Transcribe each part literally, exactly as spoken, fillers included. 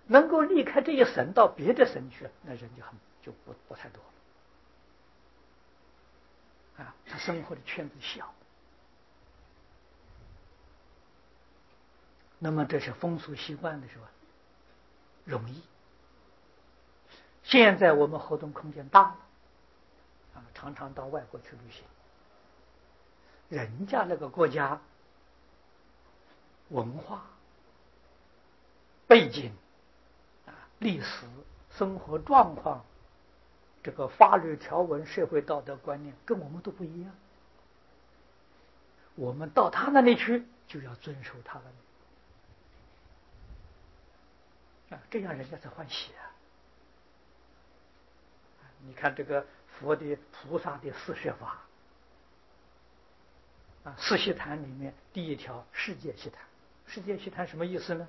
能够离开这一省到别的省去，那人就很就不不太多了啊。他生活的圈子小，那么这是风俗习惯的时候容易。现在我们活动空间大了啊，常常到外国去旅行，人家那个国家文化背景啊、历史、生活状况、这个法律条文、社会道德观念跟我们都不一样。我们到他那里去就要遵守他那里啊，这样人家才欢喜啊。你看这个佛的菩萨的四摄法啊，四悉檀里面第一条世界悉檀。世界悉檀什么意思呢？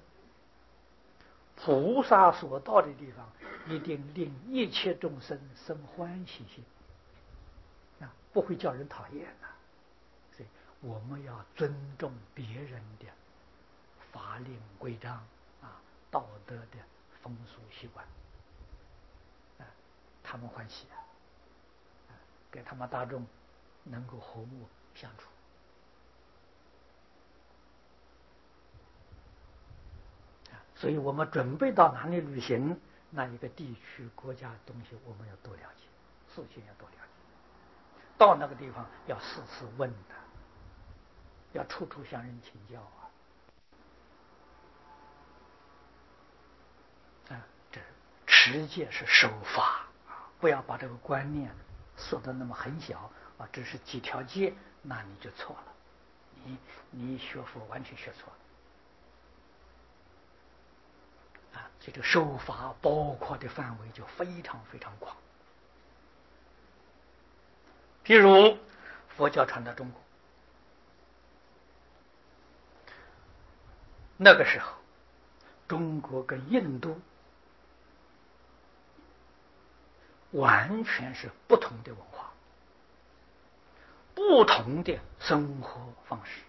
菩萨所到的地方，一定令一切众生生欢喜心啊，不会叫人讨厌的。所以我们要尊重别人的法令规章啊，道德的风俗习惯啊，他们欢喜啊，给他们大众能够和睦相处。所以我们准备到哪里旅行，那一个地区国家的东西我们要多了解，事情要多了解，到那个地方要事事问的，要处处向人请教啊。啊，这持戒是守法，不要把这个观念说的那么很小啊，只是几条戒，那你就错了，你你学佛完全学错了。啊，这个受法包括的范围就非常非常广。譬如佛教传到中国，那个时候中国跟印度完全是不同的文化，不同的生活方式。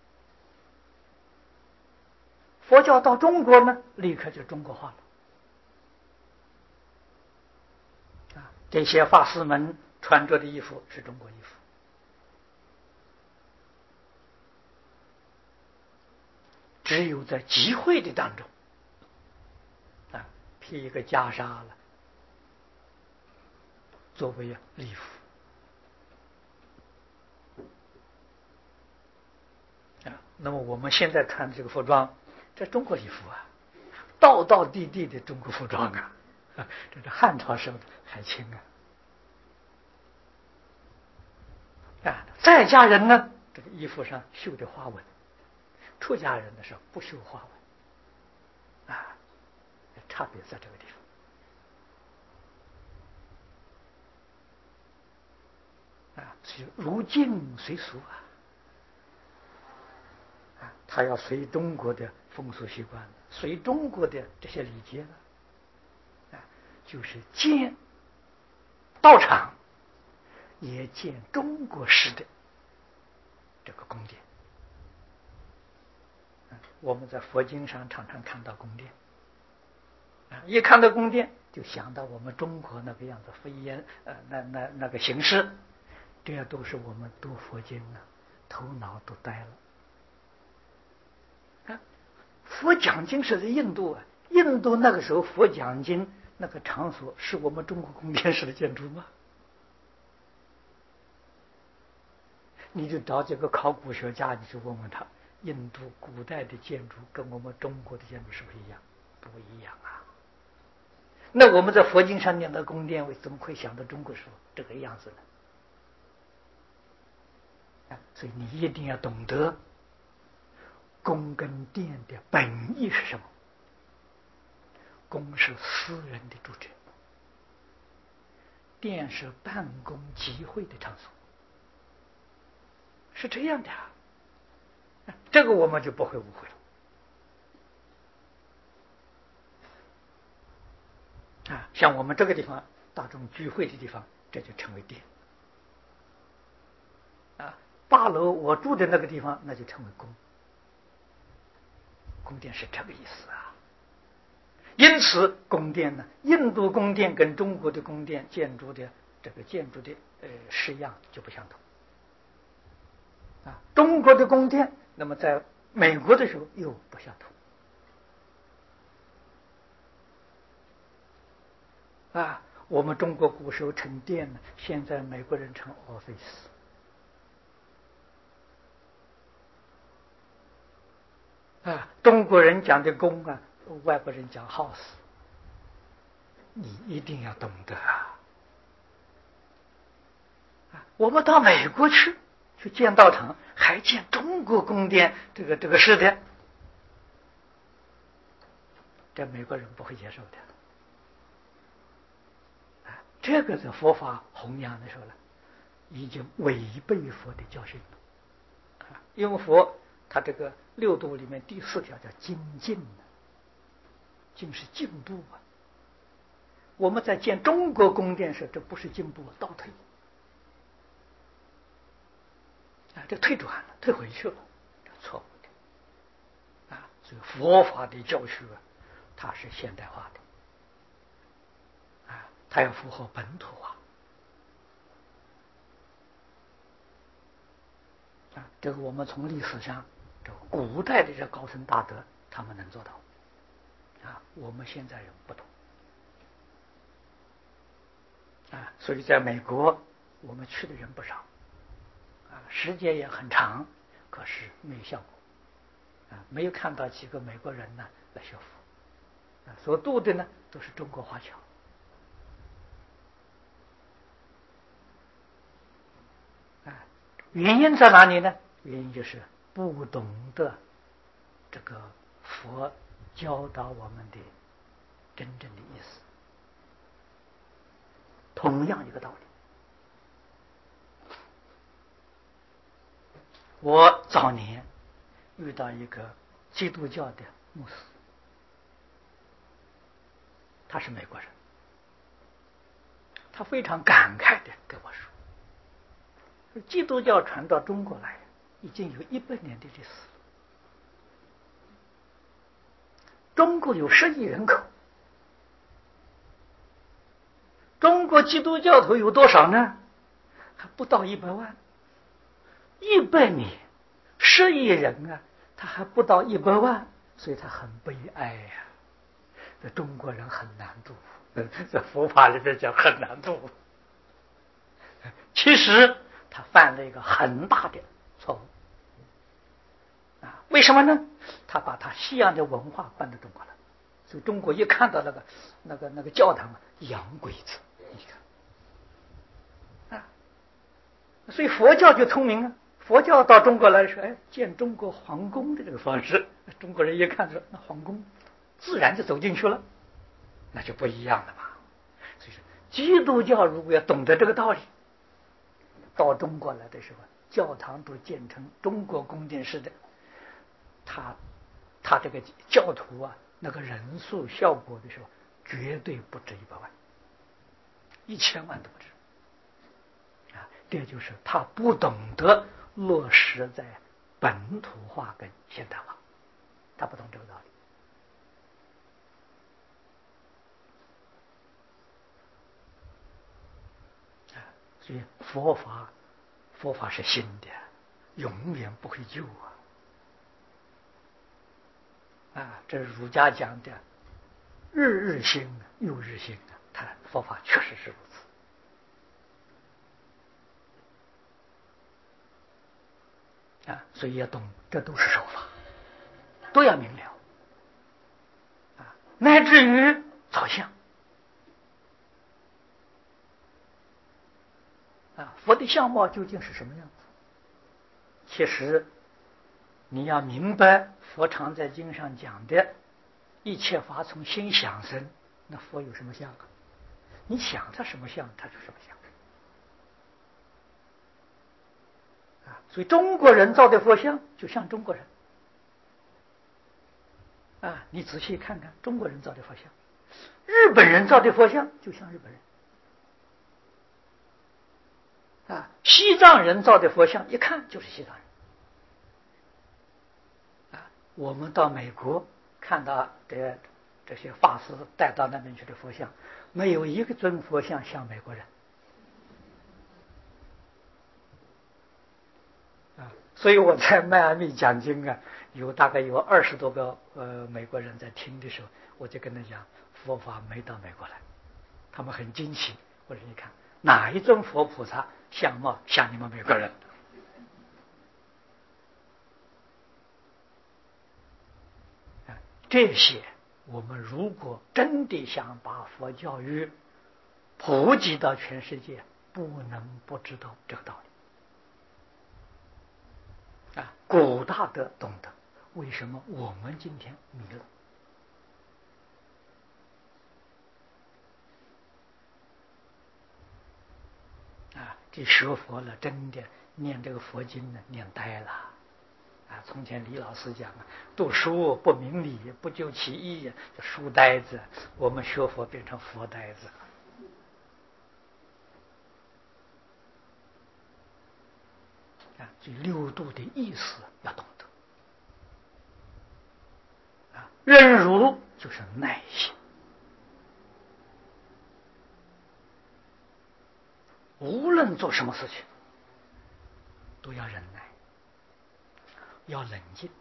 佛教到中国呢，立刻就中国化了啊！这些法师们穿着的衣服是中国衣服，只有在集会的当中啊，披一个袈裟了，作为礼服啊。那么我们现在穿这个服装，这中国礼服啊，道道地地的中国服装啊，啊这是汉朝时候的海清啊。啊，在家人呢，这个衣服上绣的花纹；出家人的时候不绣花纹，啊，差别在这个地方。啊，所以如镜随俗啊，啊，他要随中国的风俗习惯，随中国的这些礼节了，啊，就是建道场，也建中国式的这个宫殿。我们在佛经上常常看到宫殿，啊，一看到宫殿就想到我们中国那个样子飞檐呃那那那个形式，这样都是我们读佛经啊，头脑都呆了。啊，佛讲经是在印度啊，印度那个时候佛讲经那个场所是我们中国宫殿式的建筑吗？你就找这个考古学家，你去问问他，印度古代的建筑跟我们中国的建筑是不是一样？不一样啊。那我们在佛经上念的宫殿，为什么会想到中国时候这个样子呢？啊，所以你一定要懂得宫跟殿的本意是什么。宫是私人的住宅，殿是办公集会的场所，是这样的啊。这个我们就不会误会了啊。像我们这个地方大众聚会的地方，这就称为殿啊。八楼我住的那个地方，那就称为宫。宫殿是这个意思啊。 因此宫殿呢，印度宫殿跟中国的宫殿建筑的这个建筑的呃式样就不相同。啊，中国的宫殿，那么在美国的时候又不相同。啊，我们中国古时候称殿呢，现在美国人称 office。啊，中国人讲的宫啊，外国人讲 house， 你一定要懂得啊！啊，我们到美国去去建道场，还建中国宫殿，这个这个式的，这美国人不会接受的。啊，这个是佛法弘扬的时候呢，已经违背佛的教训了。啊，因为佛他这个六度里面第四条叫精进，进是进步啊。我们在建中国宫殿时，这不是进步，倒退啊，这退转了，退回去了，这错误的啊。所以佛法的教学啊，它是现代化的啊，它要符合本土化啊。这个我们从历史上，这古代的这高僧大德，他们能做到啊，我们现在人不懂啊。所以在美国，我们去的人不少啊，时间也很长，可是没有效果啊，没有看到几个美国人呢来学佛啊，所度的呢都是中国华侨啊。原因在哪里呢？原因就是不懂得这个佛教导我们的真正的意思。同样一个道理，我早年遇到一个基督教的牧师，他是美国人，他非常感慨的跟我说，基督教传到中国来已经有一百年的历史，中国有十亿人口，中国基督教徒有多少呢？还不到一百万。一百年，十亿人啊，他还不到一百万，所以他很悲哀呀、啊。这中国人很难度，在佛法里面讲很难度。其实他犯了一个很大的错误啊！为什么呢？他把他西洋的文化搬到中国来，所以中国一看到那个那个那个教堂啊，洋鬼子，你看啊，所以佛教就聪明啊。佛教到中国来说，哎，建中国皇宫的这个方式，中国人一看说，那皇宫自然就走进去了，那就不一样了嘛。所以说，基督教如果要懂得这个道理，到中国来的时候，教堂都建成中国宫殿式的，他他这个教徒啊，那个人数效果的时候，绝对不止一百万，一千万都不止啊！这就是他不懂得落实在本土化跟现代化，他不懂这个道理啊。所以佛法，佛法是新的，永远不会旧啊！啊，这是儒家讲的“日日新，又日新”啊，他佛法确实是如此。啊，所以要懂，这都是手法，都要明了啊，乃至于造像啊，佛的相貌究竟是什么样子？其实你要明白佛常在经上讲的一切法从心想生，那佛有什么相啊？你想他什么相，他就什么相。所以中国人造的佛像就像中国人啊，你仔细看看中国人造的佛像，日本人造的佛像就像日本人啊，西藏人造的佛像一看就是西藏人啊。我们到美国看到的这些法师带到那边去的佛像，没有一个尊佛像像美国人啊。所以我在迈阿密讲经啊，有大概有二十多个呃美国人在听的时候，我就跟他讲，佛法没到美国来，他们很惊奇。我说你看哪一尊佛菩萨相貌像你们美国人？啊，这些我们如果真的想把佛教育普及到全世界，不能不知道这个道理啊。古大德懂得，为什么我们今天迷了？啊，这学佛了，真的念这个佛经呢，念呆了。啊，从前李老师讲啊，读书不明理，不究其意，就书呆子。我们学佛变成佛呆子。啊，这六度的意思要懂得。啊，忍辱就是耐心，无论做什么事情都要忍耐，要冷静。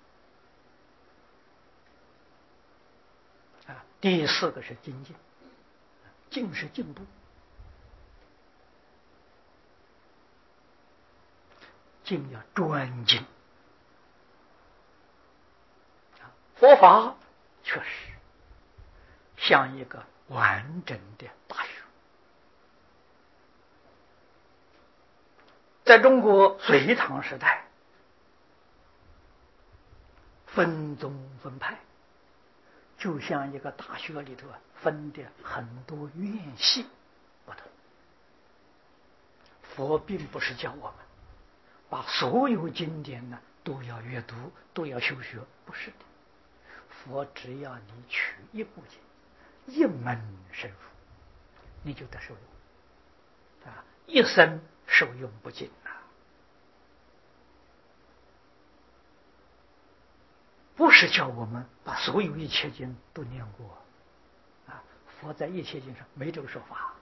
啊，第四个是精进，进是进步，进要专精。佛法确实像一个完整的大学。在中国隋唐时代，分宗分派，就像一个大学里头分的很多院系不同。佛并不是叫我们把所有经典呢都要阅读，都要修学，不是的。佛只要你取一部经，一门深入，你就得受用啊，一生受用不尽呐。不是叫我们把所有一切经都念过啊，佛在一切经上没这个说法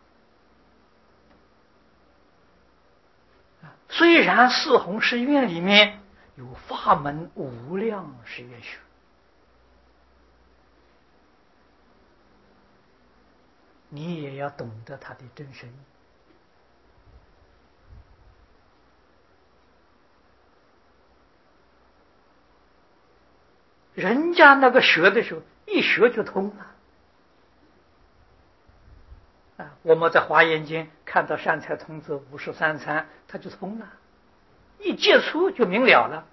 啊。虽然四弘誓愿里面有法门无量誓愿学，你也要懂得它的真实意。人家那个学的时候，一学就通了。啊，我们在华严经看到善财童子五十三参，他就通了，一接触就明了了，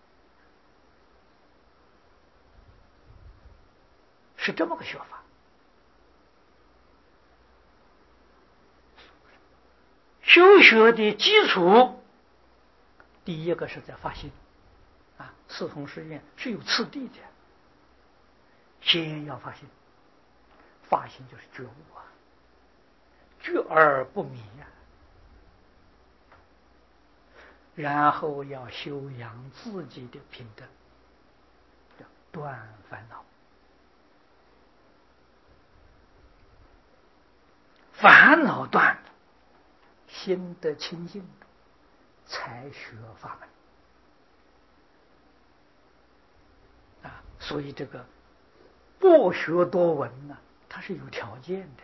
是这么个学法。修学的基础，第一个是在发心啊，四弘誓愿是有次第的，先要发心，发心就是觉悟啊，觉而不迷啊，然后要修养自己的品德，要断烦恼，烦恼断了，心得清净，才学法门啊。所以这个博学多闻呢，它是有条件的。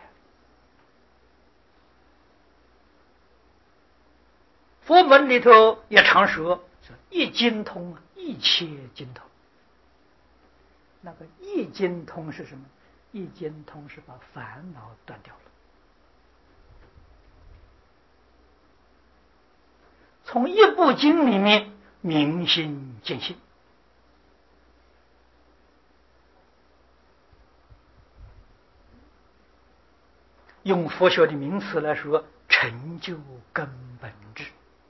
佛门里头也常说一经通啊，一切经通。那个一经通是什么？一经通是把烦恼断掉了。从一部经里面明心见性，用佛学的名词来说，成就根本智。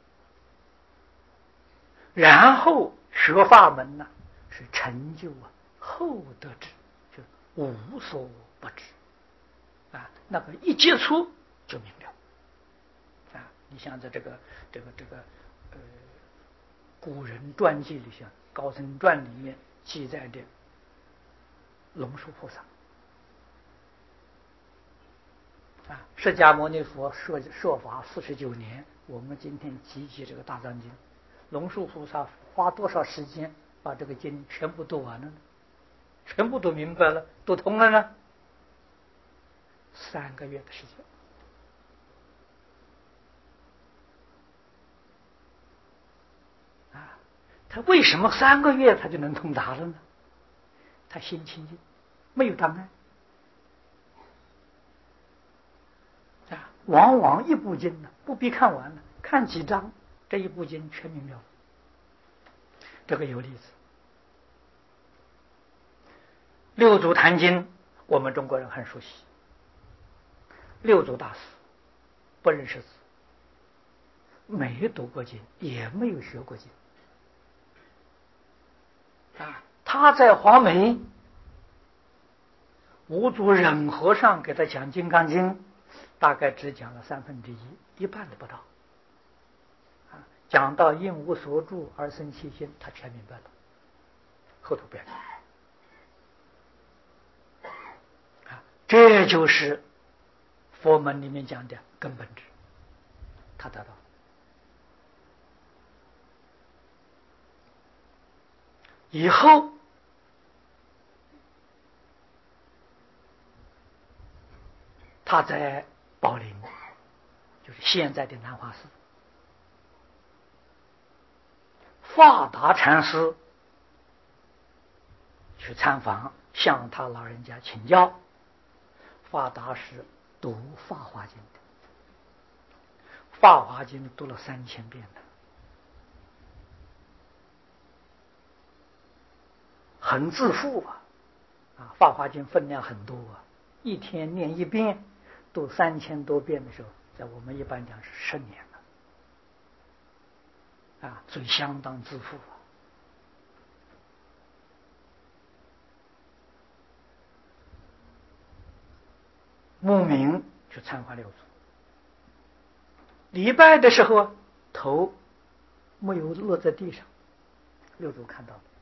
然后学法门呢，是成就啊后得智，就无所不知啊。那个一接触就明了啊。你像在这个这个这个呃古人传记里，像《高僧传》里面记载的龙树菩萨啊，释迦牟尼佛说说法四十九年，我们今天集集这个大藏经，龙树菩萨花多少时间把这个经全部读完了呢？全部都明白了，读通了呢？三个月的时间。啊，他为什么三个月他就能通达了呢？他心清净，没有障碍。啊，往往一部经呢，不必看完了，看几章，这一部经全明了。这个有例子。六祖坛经，我们中国人很熟悉。六祖大师不认识字，没读过经，也没有学过经。啊，他在黄梅，五祖忍和尚给他讲《金刚经》，大概只讲了三分之一，一半都不到。啊，讲到应无所住而生其心，他全明白了，后头不要讲。啊，这就是佛门里面讲的根本智，他得到。以后他在宝林，就是现在的南华寺，法达禅师去参访，向他老人家请教。法达是读《法华经》的，《法华经》读了三千遍的，很自负啊！啊，《法华经》分量很多啊，一天念一遍，读三千多遍的时候，在我们一般讲是十年了，啊，所以相当自负啊。慕名去参观六祖，礼拜的时候头没有落在地上，六祖看到了，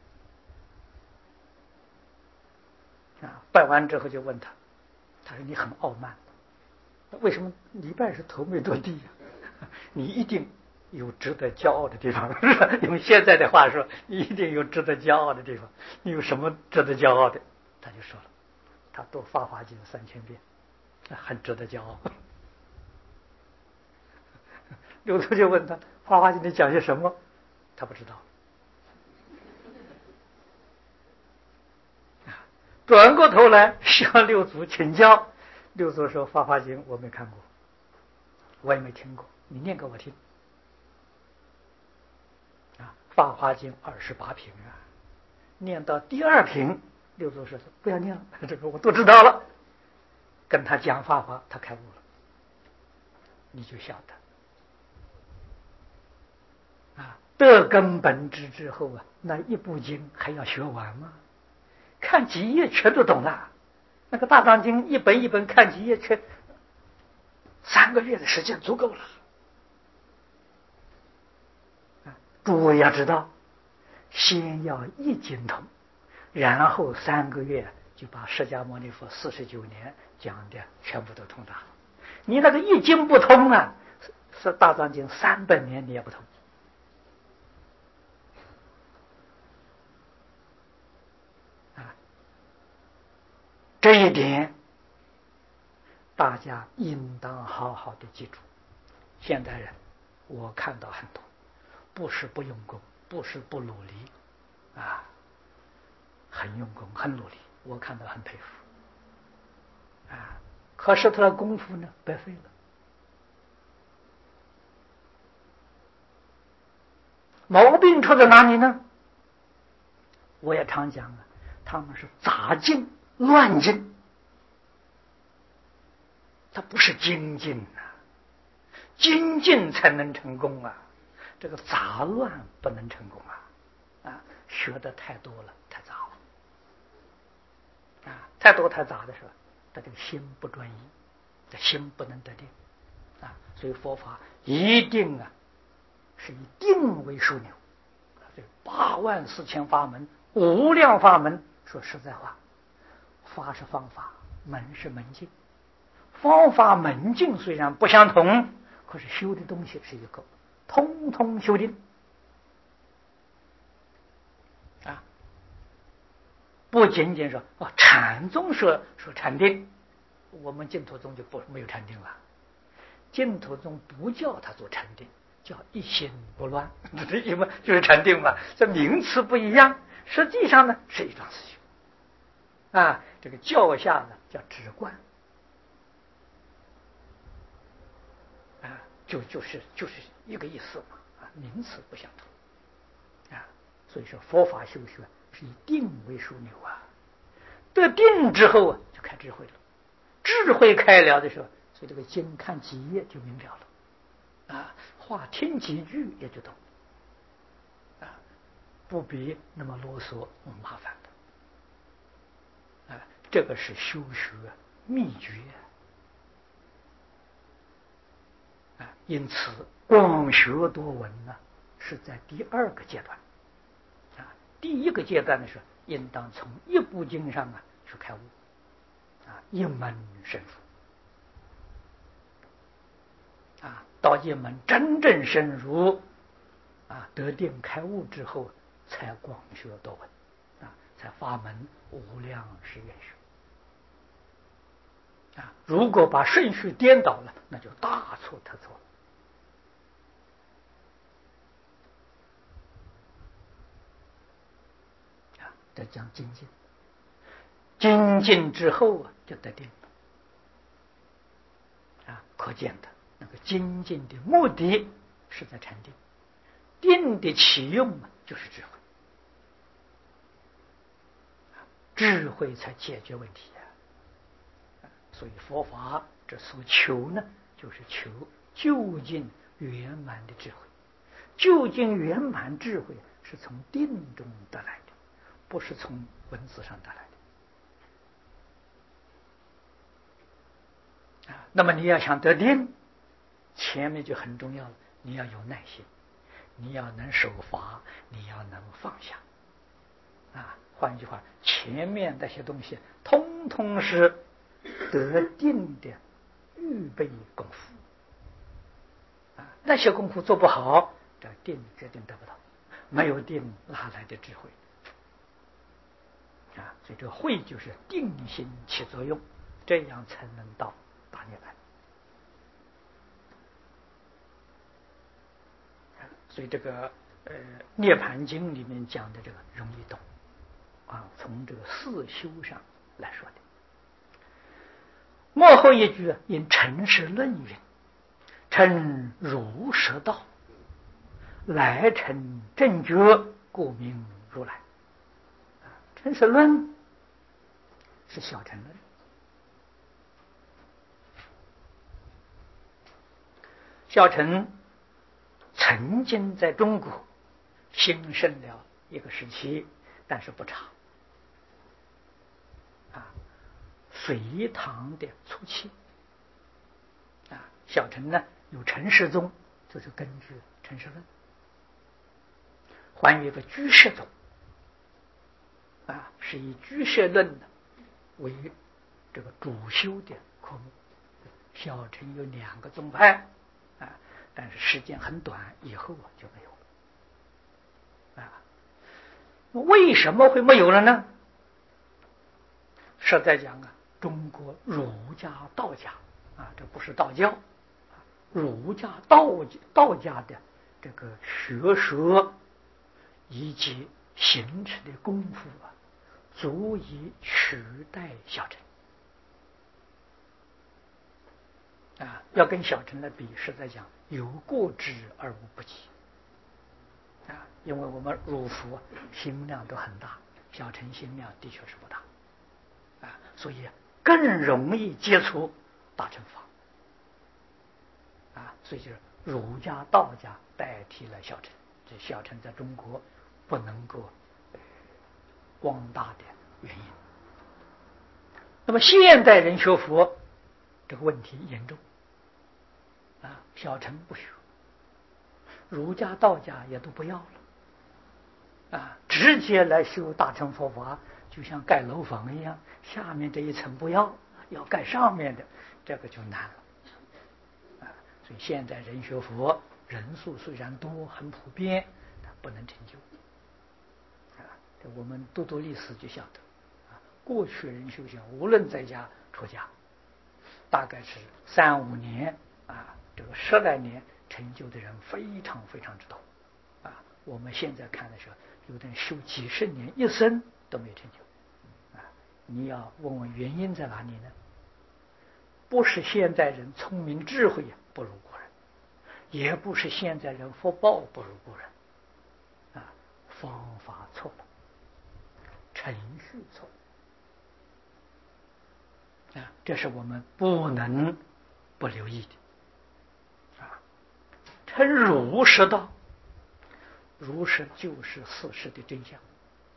啊，拜完之后就问他，他说你很傲慢，为什么礼拜是头没落地呀？你一定有值得骄傲的地方，用现在的话说，你一定有值得骄傲的地方。你有什么值得骄傲的？他就说了，他读《法华经》三千遍，很值得骄傲。六祖就问他，《法华经》里讲些什么？他不知道。转过头来向六祖请教，六祖说：“《法华经》我没看过，我也没听过，你念给我听。”啊，《法华经》二十八品啊，念到第二品，六祖说：“不要念了，这个我都知道了。”跟他讲法华，他开悟了，你就晓得啊，得根本知之后啊，那一部经还要学完吗？看几页全都懂了。那个大藏经一本一本看几页，全三个月的时间足够了。啊，诸位要知道，先要一经通，然后三个月就把释迦牟尼佛四十九年讲的全部都通达。你那个一经不通啊，是大藏经三百年你也不通。啊，这一点大家应当好好的记住。现代人我看到很多，不是不用功，不是不努力啊，很用功很努力，我看到很佩服啊。可是他的功夫呢白费了。毛病出在哪里呢？我也常讲啊，他们是杂进乱进，他不是精进啊，精进才能成功啊，这个杂乱不能成功啊！啊，学的太多了，太杂了啊，太多太杂的时候，他这个心不专一，这心不能得定啊，所以佛法一定啊是以定为枢纽。这八万四千法门，无量法门，说实在话，法是方法，门是门径。 方法门径虽然不相同，可是修的东西是一个，通通修定啊！不仅仅说哦，禅宗说说禅定，我们净土宗就不没有禅定了。净土宗不叫他做禅定，叫一心不乱，因为就是禅定嘛。这名词不一样，实际上呢是一桩事情啊。这个教下呢叫止观啊，就就是就是一个意思嘛啊，名词不相同啊。所以说佛法修学是以定为枢纽啊，得定之后啊就开智慧了，智慧开了的时候，所以这个经看几页就明了了啊，话听几句也就懂啊，不必那么啰嗦麻烦的啊。这个是修学秘诀啊。因此广学多闻呢是在第二个阶段啊。第一个阶段的时候，应当从一部经上啊去开悟啊，一门深入啊，到一门真正深入啊，得定开悟之后，才广学多闻啊，才法门无量是愿学啊。如果把顺序颠倒了，那就大错特错啊。这讲精进，精进之后啊，就得定了啊。可见的那个精进的目的是在禅定，定的起用啊，就是智慧，智慧才解决问题啊。所以佛法这所求呢，就是求究竟圆满的智慧。究竟圆满智慧是从定中得来的，不是从文字上得来的啊。那么你要想得定，前面就很重要了，你要有耐心，你要能守法，你要能放下啊。换句话，前面那些东西通通是得定的预备功夫啊。那些功夫做不好，这定决定得不到，没有定哪来的智慧啊？所以这个慧就是定心起作用，这样才能到大涅槃。所以这个呃《涅盘经》里面讲的这个容易懂啊，从这个四修上来说的。末后一句因陈氏论云：“称如实道，来成正觉，故名如来。”陈氏论是小乘论，小乘曾经在中国兴盛了一个时期，但是不长啊。隋唐的初期啊，小乘呢有陈世宗，就是根据陈氏论，还有一个居士宗啊，是以居士论呢为这个主修的科目。小乘有两个宗派啊，但是时间很短，以后啊就没有了啊。为什么会没有了呢？实在讲啊，中国儒家、道家啊，这不是道教，儒家、道道家的这个学说以及形成的功夫啊，足以取代小乘啊。要跟小乘来比，实在讲有过之而无不及啊。因为我们儒佛心量都很大，小乘心量的确是不大啊，所以更容易接触大乘法啊。所以就是儒家、道家代替了小乘，这小乘在中国不能够光大的原因。那么现代人学佛这个问题严重啊，小乘不学，儒家、道家也都不要了啊，直接来修大乘佛法，就像盖楼房一样，下面这一层不要， 要盖上面的，这个就难了啊。所以现在人学佛人数虽然多，很普遍，但不能成就啊。这我们读读历史就晓得啊，过去人修行，无论在家出家，大概是三五年啊，这个十来年成就的人非常非常之多啊。我们现在看的时候，有的人修几十年，一生都没成就啊。你要问问原因在哪里呢？不是现在人聪明智慧不如古人，也不是现在人福报不如古人啊，方法错了，程序错了啊，这是我们不能不留意的啊。称儒释道，儒释就是事实的真相。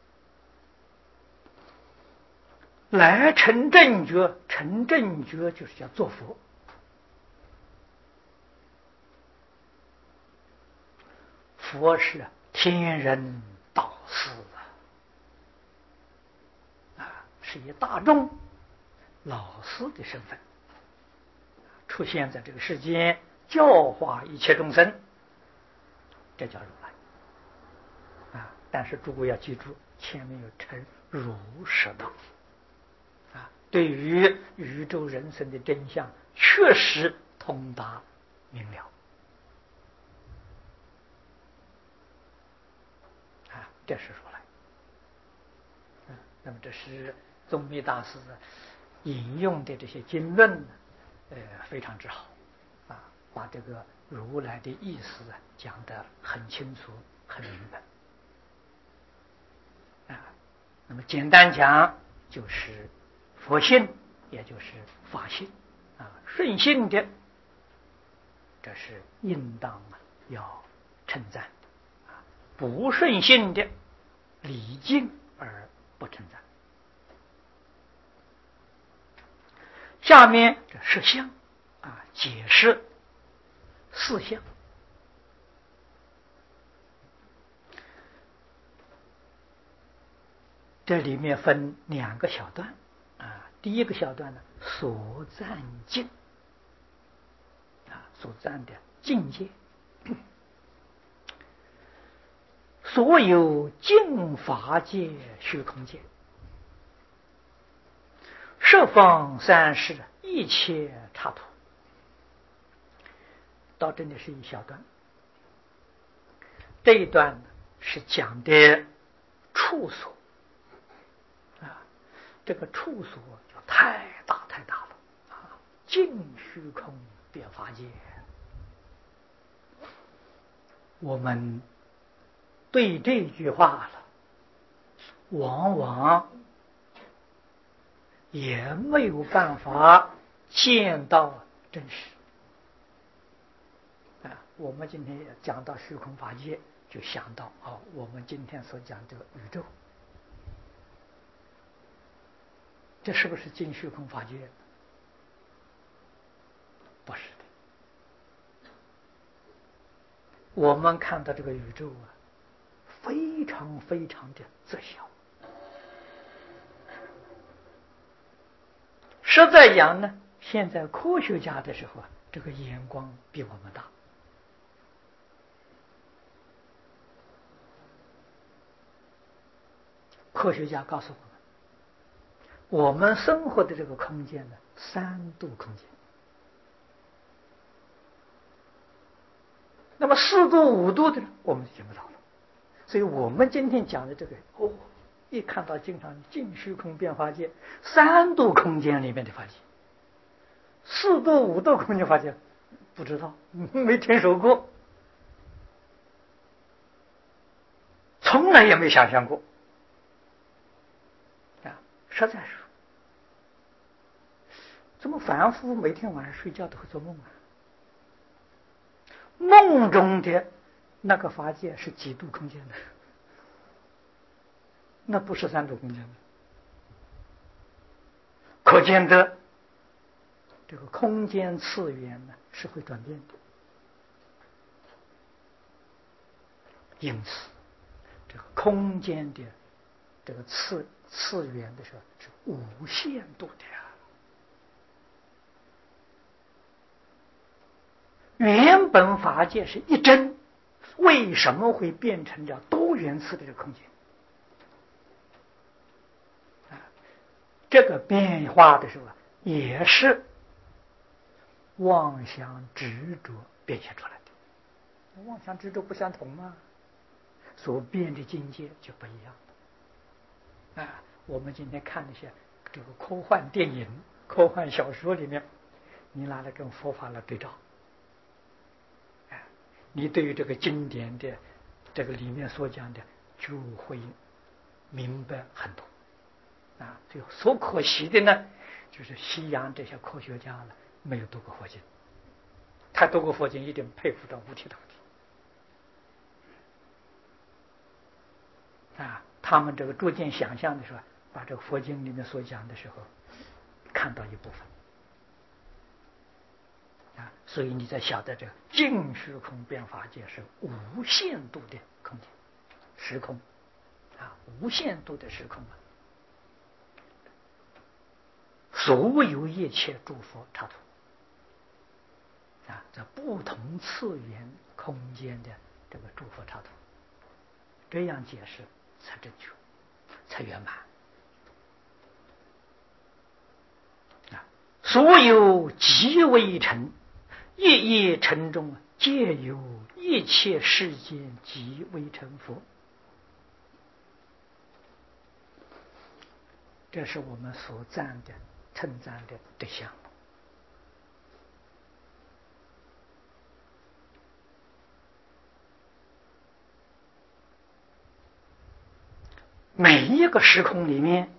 来成正觉，成正觉就是叫做佛。佛是天人导师啊，是以大众老师的身份出现在这个世间，教化一切众生，这叫如来啊。但是诸位要记住，前面有成儒释道啊，对于宇宙人生的真相确实通达明了啊，这是如来。啊，那么这是宗密大师引用的这些经论，呃，非常之好啊，把这个如来的意思啊讲得很清楚、很明白啊。那么简单讲，就是佛性，也就是法性啊。顺性的，这是应当啊要称赞的啊；不顺性的，礼敬而不称赞。下面这十相啊，解释四相。这里面分两个小段啊，第一个小段呢，所赞境啊，所赞的境界，所有净法界虚空界，十方三世一切刹土。到这里是一小段，这一段呢是讲的处所啊，这个处所就太大太大了啊，尽虚空遍法界。我们对这句话了，往往也没有办法见到真实啊。我们今天讲到虚空法界，就想到哦，我们今天所讲这个宇宙，这是不是尽虚空法界？不是的。我们看到这个宇宙啊，非常非常的窄小。实在讲呢，现在科学家的时候啊，这个眼光比我们大。科学家告诉我们，我们生活的这个空间呢，三度空间。那么四度、五度的呢，我们就见不到了。所以我们今天讲的这个，哦，一看到经常尽虚空遍法界，三度空间里面的法界，四度、五度空间法界不知道，没听说过，从来也没想象过啊！实在是，怎么凡夫每天晚上睡觉都会做梦啊？梦中的那个法界是几度空间的？那不是三度空间的。可见得这个空间次元呢是会转变的，因此这个空间的这个次次元的时候是无限度的呀。 原本法界是一真，为什么会变成了多元次的这个空间？啊，这个变化的时候也是妄想执着变现出来的。妄想执着不相同吗？所变的境界就不一样了。啊，我们今天看那些这个科幻电影、科幻小说里面，你拿来跟佛法来对照，你对于这个经典的这个里面所讲的就会明白很多啊。就所可惜的呢，就是西洋这些科学家了没有读过佛经，他读过佛经一定佩服到五体投地啊。他们这个逐渐想象的时候，把这个佛经里面所讲的时候看到一部分啊，所以你才晓得这个净时空变法界是无限度的空间时空啊，无限度的时空啊，所有一切诸佛刹土啊，在不同次元空间的这个诸佛刹土，这样解释才正确，才圆满啊。所有即为尘，一一尘中皆有一切世间即为成佛。这是我们所赞的称赞的对象。每一个时空里面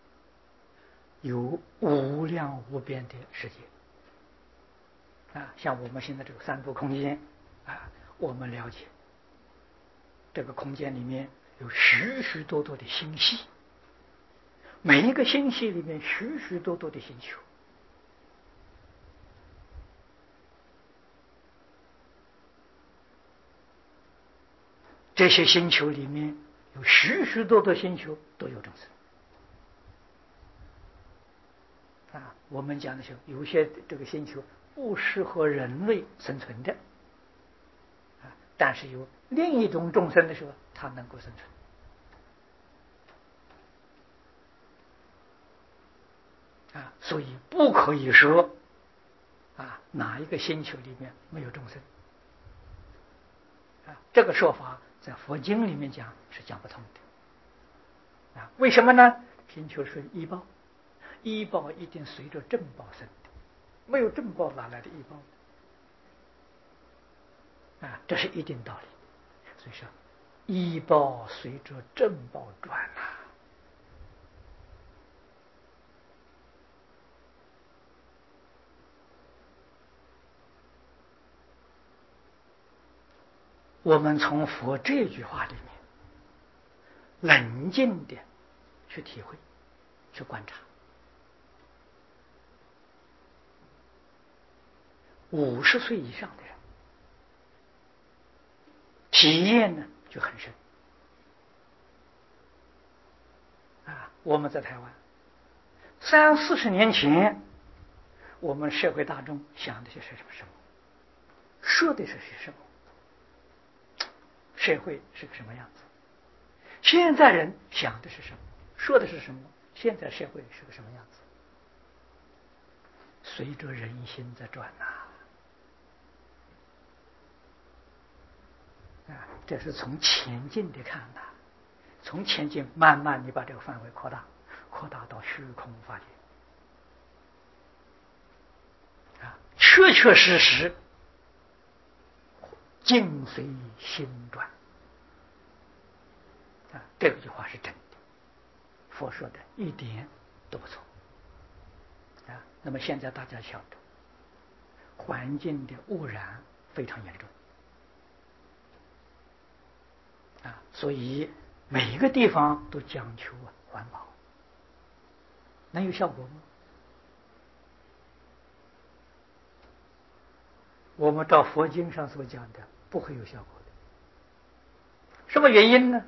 有无量无边的世界啊，像我们现在这个三度空间啊，我们了解这个空间里面有许许多多的星系，每一个星系里面许许多多的星球，这些星球里面有许许多多星球都有众生啊。我们讲的时候，有些这个星球不适合人类生存的啊，但是有另一种众生的时候，它能够生存啊。所以不可以说啊哪一个星球里面没有众生啊，这个说法在佛经里面讲是讲不通的啊。为什么呢？星球是依报，依报一定随着正报生的，没有正报哪来的依报啊？这是一定道理。所以说依报随着正报转啊。我们从佛这句话里面冷静的去体会，去观察，五十岁以上的人体验呢就很深啊。我们在台湾三四十年前，我们社会大众想的就是什么，说的是什么，社会是个什么样子。现在人想的是什么，说的是什么，现在社会是个什么样子，随着人心在转呐啊。这是从前进的看呐，从前进慢慢你把这个范围扩大，扩大到虚空法界啊，确确实实境随心转啊。这句话是真的，佛说的一点都不错啊。那么现在大家晓得，环境的污染非常严重啊，所以每一个地方都讲求啊环保，能有效果吗？我们照佛经上所讲的，不会有效果的。什么原因呢？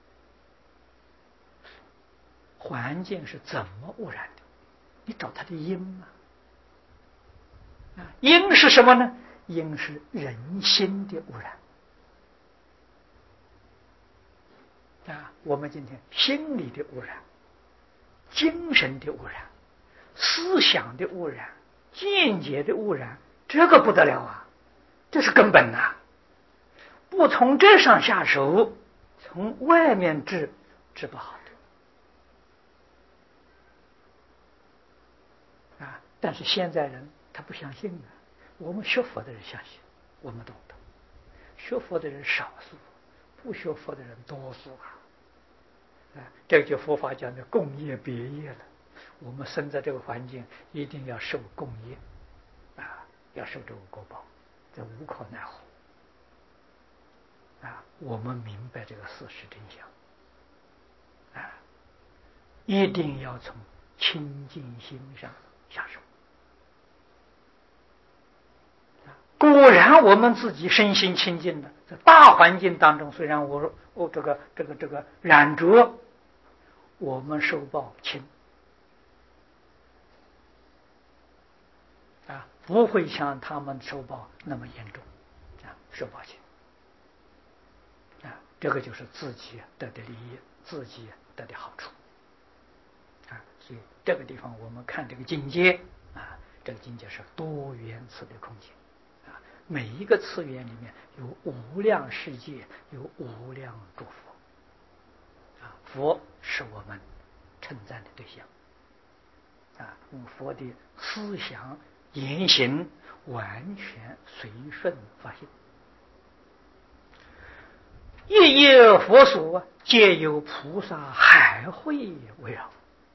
环境是怎么污染的？你找它的因嘛。啊，因是什么呢？ 因是人心的污染啊。我们今天心理的污染、精神的污染、思想的污染、见解的污染，这个不得了啊！这是根本呐、啊，不从这上下手，从外面治治不好的啊。但是现在人他不相信啊，我们学佛的人相信，我们懂得，学佛的人少数，不学佛的人多数啊。啊，这就佛法讲的共业别业了。我们生在这个环境，一定要受共业啊，要受这个果报，这无可奈何啊。我们明白这个事实真相啊，一定要从清净心上下手。果然我们自己身心清净的，在大环境当中，虽然我我这个这个这个染着，我们受报轻啊，不会像他们受报那么严重啊，受报轻啊，这个就是自己得的利益，自己得的好处啊。所以这个地方我们看这个境界啊，这个境界是多元次的空间。每一个次元里面有无量世界，有无量诸佛啊，佛是我们称赞的对象啊，用佛的思想言行完全随顺发现，夜夜佛所皆有菩萨海会围绕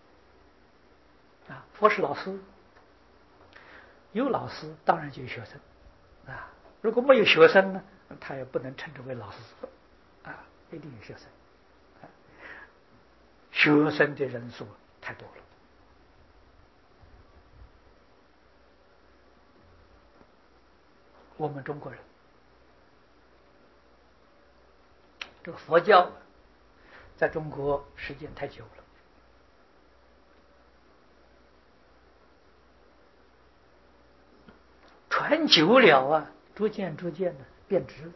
啊。佛是老师，有老师当然就有学生啊，如果没有学生呢，他也不能称之为老师啊，一定有学生啊。学生的人数太多了，我们中国人这个佛教在中国时间太久了，传久了啊，逐渐逐渐的变质，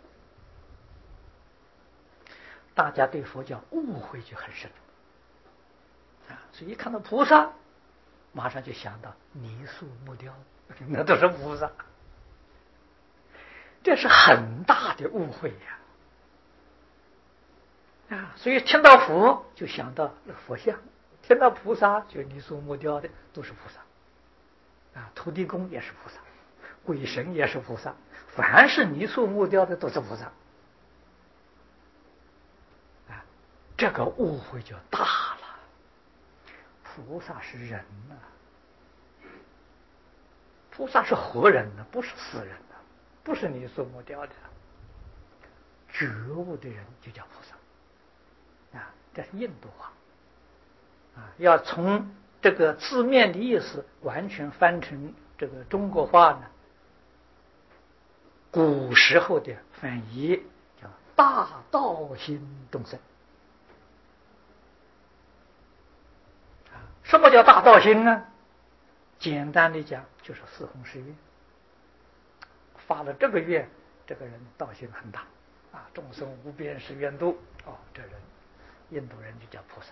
大家对佛教误会就很深啊，所以一看到菩萨，马上就想到泥塑木雕，那都是菩萨，这是很大的误会呀啊！所以听到佛就想到佛像，听到菩萨就泥塑木雕的都是菩萨啊，土地公也是菩萨，鬼神也是菩萨，凡是泥塑木雕的都是菩萨啊，这个误会就大了。菩萨是人呐、啊，菩萨是活人呢、啊，不是死人呢、啊，不是泥塑木雕的。觉悟的人就叫菩萨啊，这是印度话啊，要从这个字面的意思完全翻成这个中国话呢，古时候的翻译叫大道心众生啊。什么叫大道心呢？简单的讲就是四弘誓愿，发了这个愿，这个人道心很大啊，众生无边誓愿度，哦，这人印度人就叫菩萨。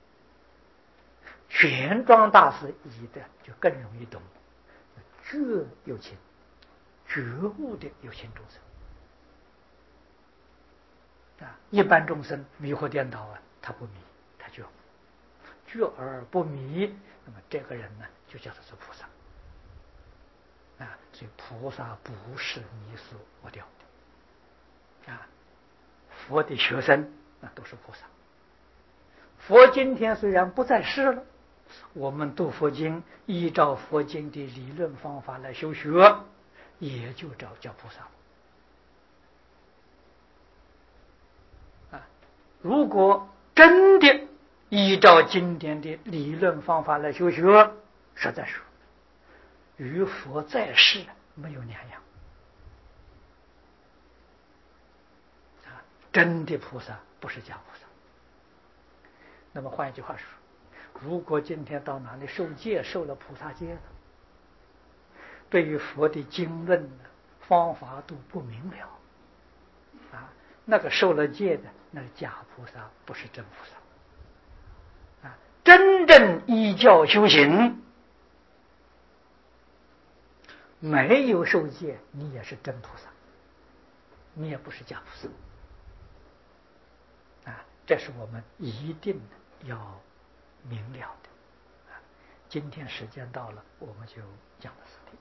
玄奘大师译的就更容易懂，觉有情，觉悟的有情众生啊。一般众生迷惑颠倒啊，他不迷，他觉悟，觉而不迷，那么这个人呢，就叫做是菩萨啊。所以菩萨不是泥塑木雕啊，佛的学生那都是菩萨。佛今天虽然不在世了，我们读佛经，依照佛经的理论方法来修学，也就叫叫菩萨啊。如果真的依照经典的理论方法来修学，实在说与佛在世没有两样啊。真的菩萨不是假菩萨。那么换一句话说，如果今天到哪里受戒，受了菩萨戒了，对于佛的经论、 方法都不明了啊。那个受了戒的，那个假菩萨不是真菩萨啊。真正依教修行，没有受戒，你也是真菩萨，你也不是假菩萨啊。这是我们一定要明了的啊。今天时间到了，我们就讲到此地。